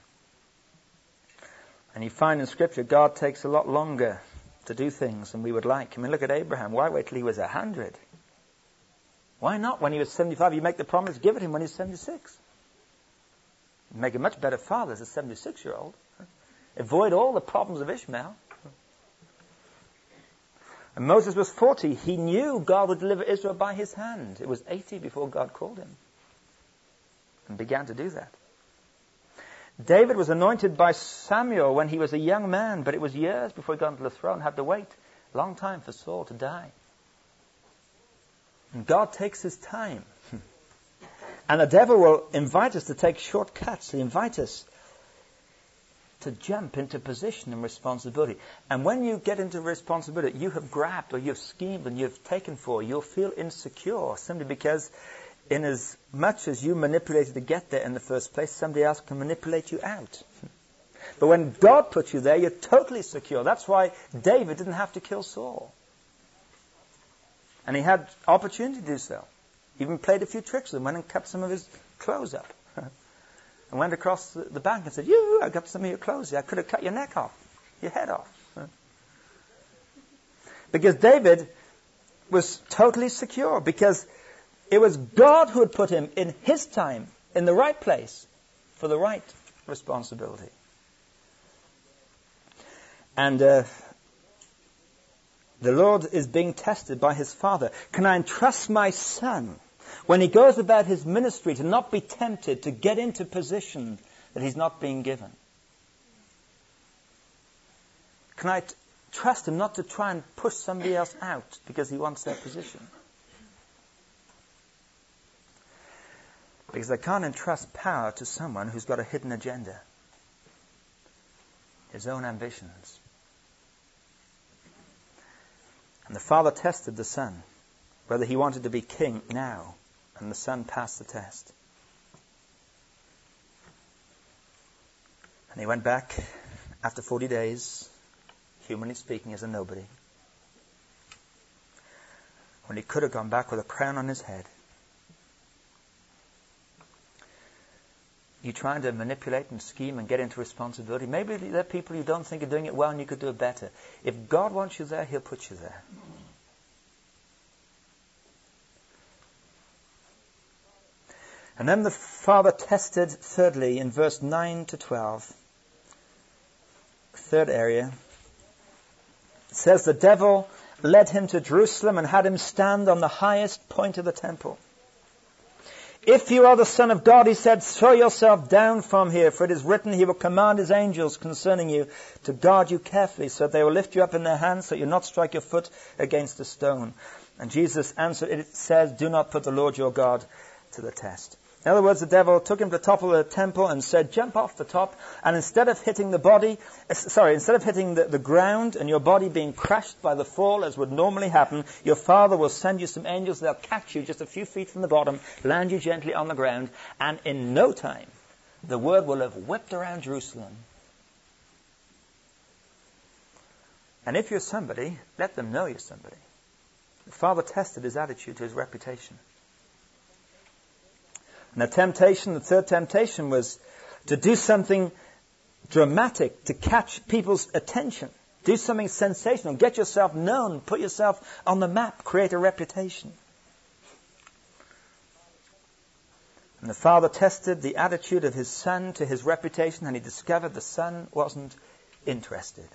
And you find in Scripture God takes a lot longer to do things than we would like. I mean, look at Abraham. Why wait till he was a hundred? Why not? When he was seventy-five, you make the promise, give it him when he's seventy-six. You make a much better father as a seventy-six-year-old. Avoid all the problems of Ishmael. And Moses was forty. He knew God would deliver Israel by his hand. It was eighty before God called him and began to do that. David was anointed by Samuel when he was a young man, but it was years before he got onto the throne. Had to wait a long time for Saul to die. And God takes his time. And the devil will invite us to take shortcuts. He'll invite us to jump into position and responsibility. And when you get into responsibility, you have grabbed or you've schemed and you've taken for, you'll feel insecure simply because in as much as you manipulated to get there in the first place, somebody else can manipulate you out. But when God puts you there, you're totally secure. That's why David didn't have to kill Saul. And he had opportunity to do so. He even played a few tricks with him, went and cut some of his clothes up. And went across the, the bank and said, you, I got some of your clothes here. I could have cut your neck off, your head off. Because David was totally secure, because it was God who had put him in his time, in the right place, for the right responsibility. And uh, the Lord is being tested by his father. Can I entrust my son, when he goes about his ministry, to not be tempted to get into position that he's not being given? Can I t- trust him not to try and push somebody else out because he wants their position? Because I can't entrust power to someone who's got a hidden agenda, his own ambitions. And the father tested the son, whether he wanted to be king now. And the son passed the test. And he went back after forty days, humanly speaking, as a nobody. When he could have gone back with a crown on his head. You trying to manipulate and scheme and get into responsibility. Maybe there are people you don't think are doing it well and you could do it better. If God wants you there, he'll put you there. And then the father tested, thirdly, in verse nine to twelve. Third area. It says, the devil led him to Jerusalem and had him stand on the highest point of the temple. If you are the Son of God, he said, throw yourself down from here, for it is written, he will command his angels concerning you to guard you carefully, so that they will lift you up in their hands, so that you not strike your foot against a stone. And Jesus answered, it says, do not put the Lord your God to the test. In other words, the devil took him to the top of the temple and said, jump off the top, and instead of hitting the body, sorry, instead of hitting the, the ground and your body being crushed by the fall as would normally happen, your father will send you some angels, they'll catch you just a few feet from the bottom, land you gently on the ground, and in no time, the word will have whipped around Jerusalem. And if you're somebody, let them know you're somebody. The father tested his attitude to his reputation. And the temptation, the third temptation, was to do something dramatic, to catch people's attention. Do something sensational. Get yourself known. Put yourself on the map. Create a reputation. And the father tested the attitude of his son to his reputation, and he discovered the son wasn't interested.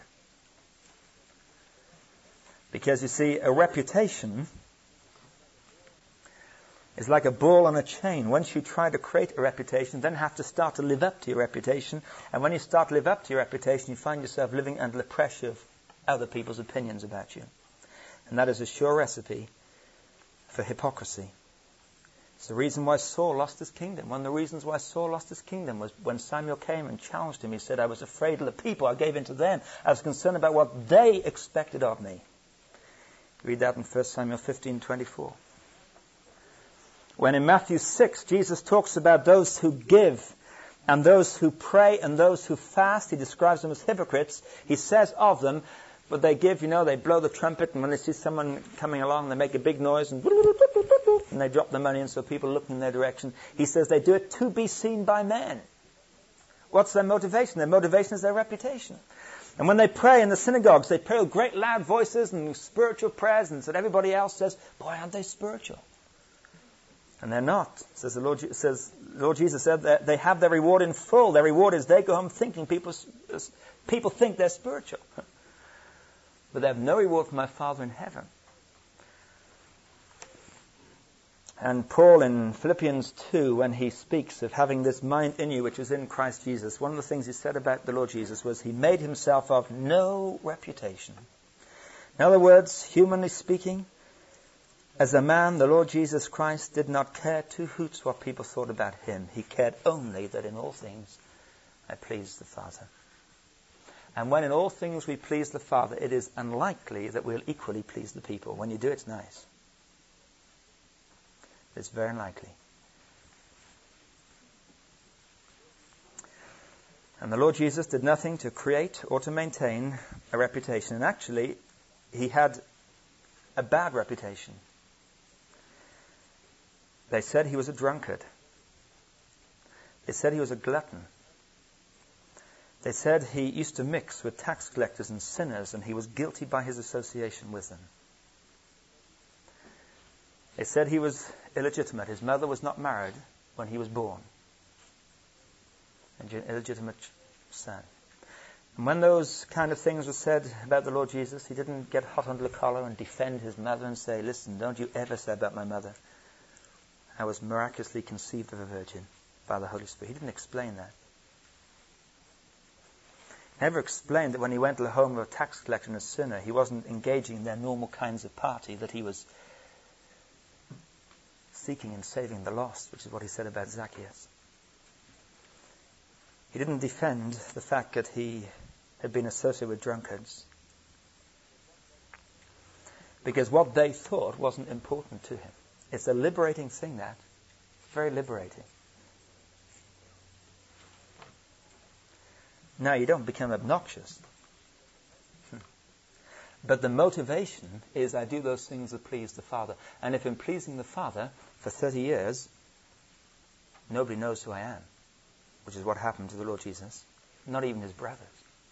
Because, you see, a reputation It's like a ball on a chain. Once you try to create a reputation, then have to start to live up to your reputation. And when you start to live up to your reputation, you find yourself living under the pressure of other people's opinions about you. And that is a sure recipe for hypocrisy. It's the reason why Saul lost his kingdom. One of the reasons why Saul lost his kingdom was when Samuel came and challenged him. He said, I was afraid of the people. I gave in to them. I was concerned about what they expected of me. Read that in First Samuel fifteen twenty-four. When in Matthew six, Jesus talks about those who give and those who pray and those who fast, he describes them as hypocrites. He says of them, but they give, you know, they blow the trumpet, and when they see someone coming along, they make a big noise, and, and they drop the money in so people look in their direction. He says they do it to be seen by men. What's their motivation? Their motivation is their reputation. And when they pray in the synagogues, they pray with great loud voices and spiritual prayers, and so everybody else says, boy, aren't they spiritual? And they're not. Says the Lord, says Lord Jesus said that they have their reward in full. Their reward is they go home thinking people people think they're spiritual, but they have no reward from my Father in heaven. And Paul in Philippians two, when he speaks of having this mind in you which is in Christ Jesus, one of the things he said about the Lord Jesus was he made himself of no reputation. In other words, humanly speaking, as a man, the Lord Jesus Christ did not care two hoots what people thought about him. He cared only that in all things I pleased the Father. And when in all things we please the Father, it is unlikely that we'll equally please the people. When you do, it's nice. It's very unlikely. And the Lord Jesus did nothing to create or to maintain a reputation. And actually, he had a bad reputation. They said he was a drunkard. They said he was a glutton. They said he used to mix with tax collectors and sinners, and he was guilty by his association with them. They said he was illegitimate. His mother was not married when he was born. An illegitimate son. And when those kind of things were said about the Lord Jesus, he didn't get hot under the collar and defend his mother and say, listen, don't you ever say about my mother, I was miraculously conceived of a virgin by the Holy Spirit. He didn't explain that. He never explained that when he went to the home of a tax collector and a sinner, he wasn't engaging in their normal kinds of party, that he was seeking and saving the lost, which is what he said about Zacchaeus. He didn't defend the fact that he had been associated with drunkards, because what they thought wasn't important to him. It's a liberating thing, that. It's very liberating. Now, you don't become obnoxious. But the motivation is I do those things that please the Father. And if in pleasing the Father for thirty years, nobody knows who I am, which is what happened to the Lord Jesus, not even his brothers.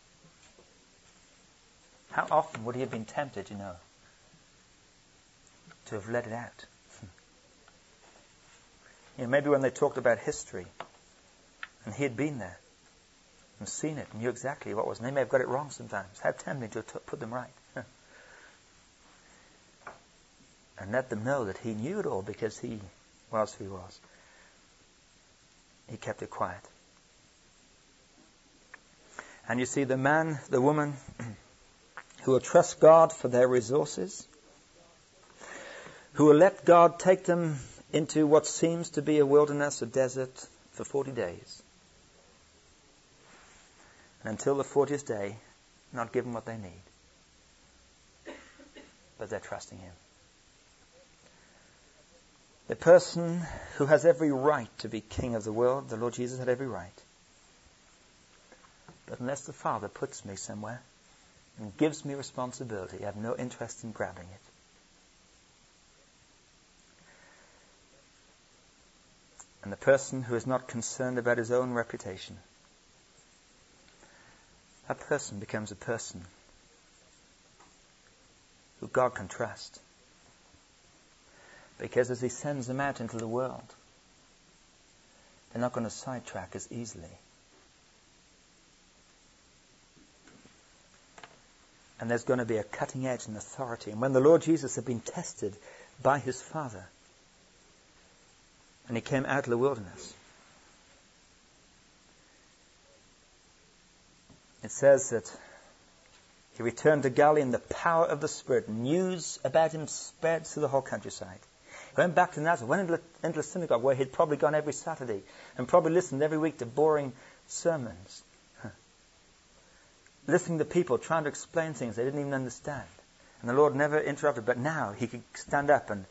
How often would he have been tempted, you know, to have let it out? You know, maybe when they talked about history, and he had been there, and seen it, and knew exactly what it was, and they may have got it wrong sometimes. How tempting to t- put them right. And let them know that he knew it all, because he was who he was. He kept it quiet. And you see, the man, the woman, who will trust God for their resources, who will let God take them into what seems to be a wilderness, a desert, for forty days. And until the fortieth day, not given what they need. But they're trusting him. The person who has every right to be king of the world, the Lord Jesus had every right. But unless the Father puts me somewhere and gives me responsibility, I have no interest in grabbing it. And the person who is not concerned about his own reputation, that person becomes a person who God can trust. Because as he sends them out into the world, they're not going to sidetrack as easily. And there's going to be a cutting edge and authority. And when the Lord Jesus had been tested by his Father, And he came out of the wilderness. It says that he returned to Galilee in the power of the Spirit. News about him spread through the whole countryside. He went back to Nazareth, went into, into the synagogue where he'd probably gone every Saturday and probably listened every week to boring sermons. Huh. Listening to people trying to explain things they didn't even understand. And the Lord never interrupted, but now he could stand up and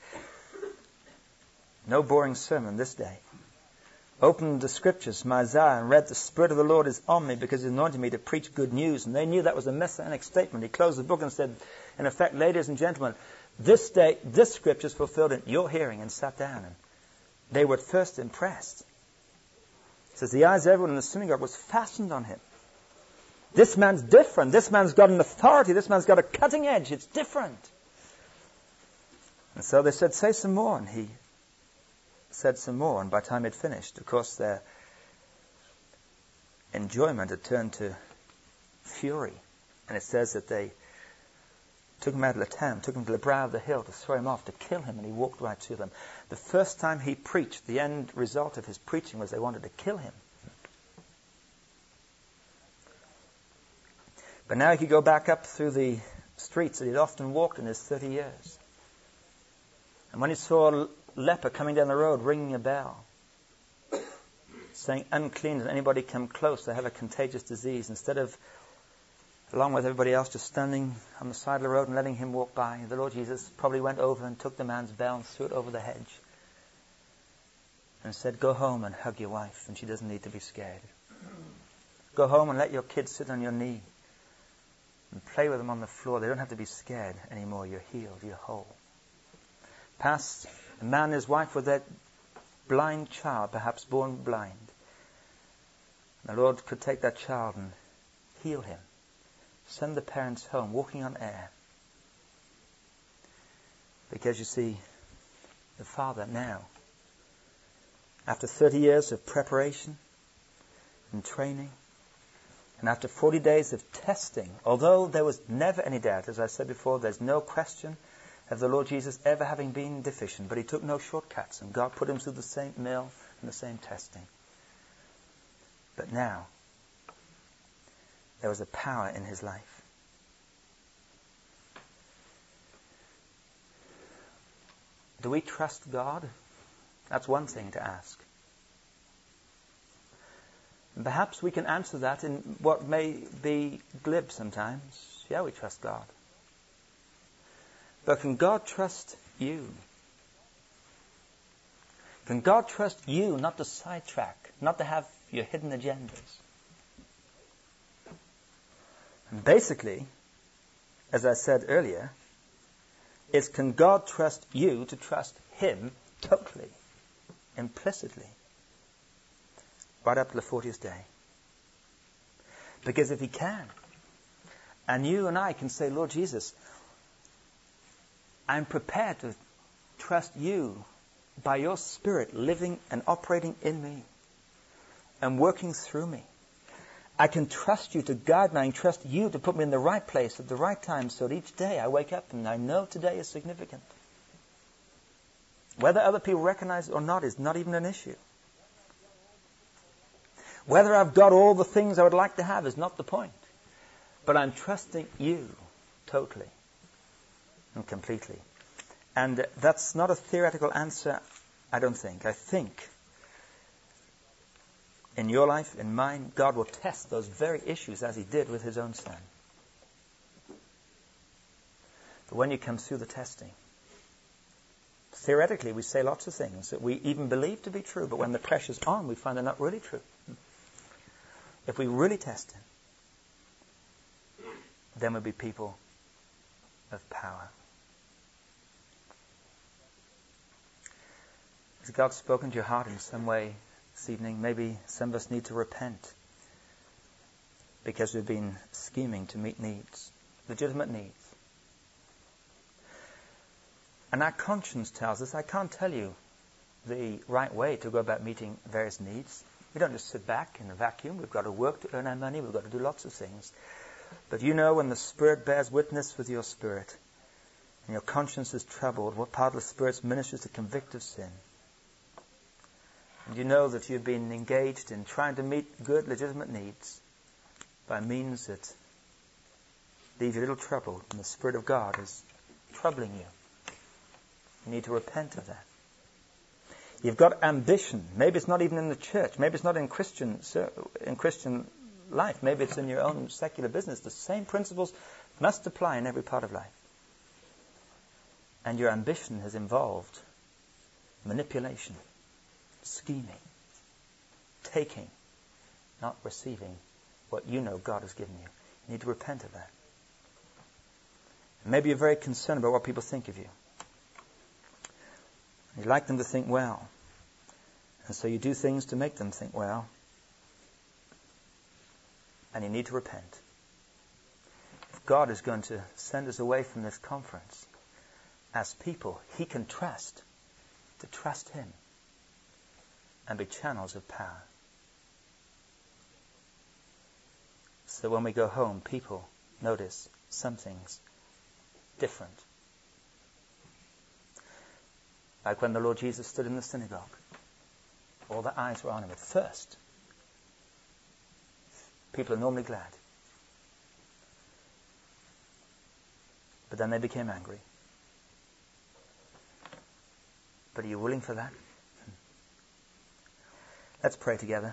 no boring sermon this day. Opened the scriptures from Isaiah and read, the Spirit of the Lord is on me because he anointed me to preach good news. And they knew that was a messianic statement. He closed the book and said, in effect, ladies and gentlemen, this day, this scripture is fulfilled in your hearing, and sat down. And they were at first impressed. It says the eyes of everyone in the synagogue was fastened on him. This man's different. This man's got an authority. This man's got a cutting edge. It's different. And so they said, say some more. And he said some more. And by the time he'd finished, of course, their enjoyment had turned to fury. And it says that they took him out of the town, took him to the brow of the hill to throw him off, to kill him, and he walked right to them. The first time he preached, the end result of his preaching was they wanted to kill him. But now he could go back up through the streets that he'd often walked in his thirty years. And when he saw a leper coming down the road, ringing a bell, saying, unclean, does anybody come close? They have a contagious disease. Instead of, along with everybody else, just standing on the side of the road and letting him walk by, the Lord Jesus probably went over and took the man's bell and threw it over the hedge and said, go home and hug your wife, and she doesn't need to be scared. Go home and let your kids sit on your knee and play with them on the floor. They don't have to be scared anymore. You're healed. You're whole. Past a man and his wife with that blind child, perhaps born blind. The Lord could take that child and heal him. Send the parents home, walking on air. Because you see, the Father now, after thirty years of preparation and training, and after forty days of testing, although there was never any doubt, as I said before, there's no question of the Lord Jesus ever having been deficient, but he took no shortcuts, and God put him through the same mill and the same testing. But now, there was a power in his life. Do we trust God? That's one thing to ask. And perhaps we can answer that in what may be glib sometimes. Yeah, we trust God. But can God trust you? Can God trust you not to sidetrack, not to have your hidden agendas? And basically, as I said earlier, it's can God trust you to trust him totally, implicitly, right up to the fortieth day? Because if he can, and you and I can say, Lord Jesus, I'm prepared to trust you by your Spirit living and operating in me and working through me. I can trust you to guide me. I can trust you to put me in the right place at the right time so that each day I wake up and I know today is significant. Whether other people recognize it or not is not even an issue. Whether I've got all the things I would like to have is not the point. But I'm trusting you totally and completely. And that's not a theoretical answer, I don't think. I think in your life, in mine, God will test those very issues as he did with his own son. But when you come through the testing, theoretically we say lots of things that we even believe to be true, but when the pressure's on, we find they're not really true. If we really test him, then we'll be people of power. Has God spoken to your heart in some way this evening? Maybe some of us need to repent because we've been scheming to meet needs, legitimate needs. And our conscience tells us, I can't tell you the right way to go about meeting various needs. We don't just sit back in a vacuum. We've got to work to earn our money. We've got to do lots of things. But you know when the Spirit bears witness with your spirit and your conscience is troubled, what part of the Spirit's ministers to convict of sin? And you know that you've been engaged in trying to meet good, legitimate needs by means that leave you a little troubled, and the Spirit of God is troubling you. You need to repent of that. You've got ambition. Maybe it's not even in the church. Maybe it's not in Christian in Christian life. Maybe it's in your own secular business. The same principles must apply in every part of life. And your ambition has involved manipulation, scheming, taking, not receiving what you know God has given you. You need to repent of that. And maybe you're very concerned about what people think of you. You'd like them to think well. And so you do things to make them think well. And you need to repent. If God is going to send us away from this conference as people He can trust, to trust Him and be channels of power. So when we go home, people notice something's different. Like when the Lord Jesus stood in the synagogue. All the eyes were on Him at first. People are normally glad. But then they became angry. But are you willing for that? Let's pray together.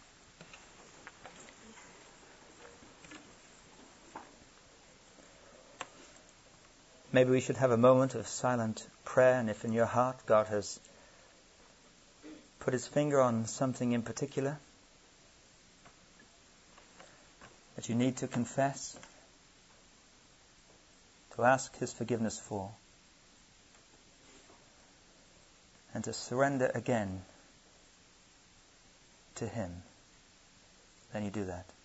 Maybe we should have a moment of silent prayer, and if in your heart God has put His finger on something in particular that you need to confess, to ask His forgiveness for, and to surrender again to Him, then you do that.